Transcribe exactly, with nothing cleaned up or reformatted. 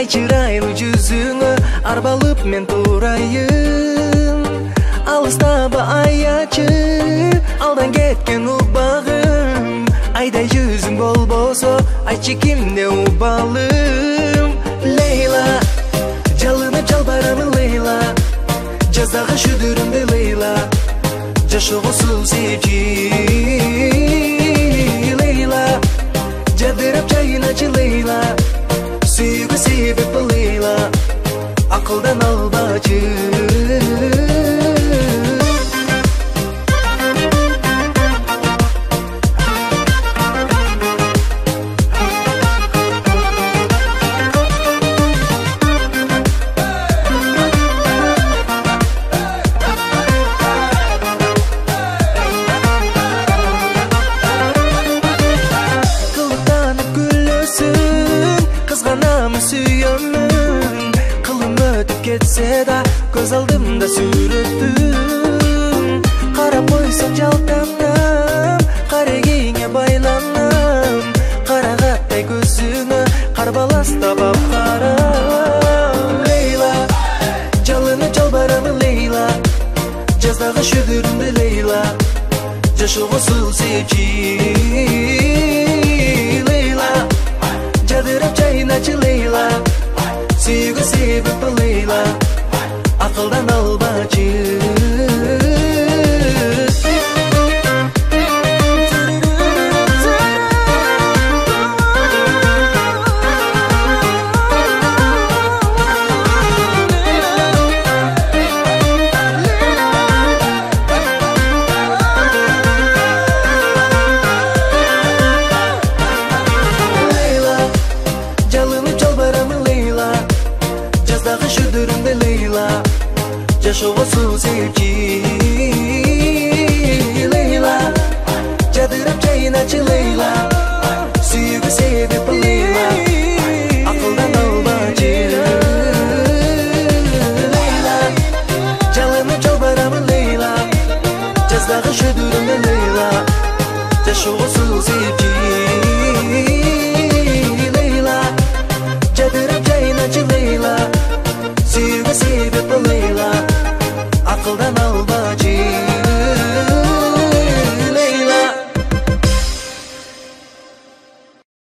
чырайлуу жүзүңө арбалып мен турайын. Алыстабы аячы алдан кеткен убагым, айдай жүзүң болбосо айтчы кимде убалым. Лейла, жалынып жалбарамын Лейла, жаздагы шүдүрүмдө Лейла, жашоосу севчи. Лейла, жадырап жайыначы Лейла, сүйүүгө себеп бол Лейла, акылдан албачы. Сүйөмүн, кылым өтүп кетсе да көз алдымда сүрөттүм. Карап койсоң жалтанам, карегиңе байланам, карагаттай көзүңө карбаластап карам. Лейла, жалынып жалбарамын Лейла, жаздагы шүдүрүмдө Лейла, жашоосу севчи. Лейла, жадырап жайыначы Лейла, сүйүүгө себеп бол Лейла, акылдан албачы. Жаздагы шүдүрүмдө Лейла, жашоосу севчи. Лейла, жадырап жайыначы Лейла, сүйүүгө себеп бол Лейла, акылдан албачы. Лейла, жалынып жалбарамын Лейла, жаздагы шүдүрүмдө Лейла, жашоосу севчи. Лейла, жадырап жайыначы Лейла, сүйүүгө себеп бол Лейла, акылдан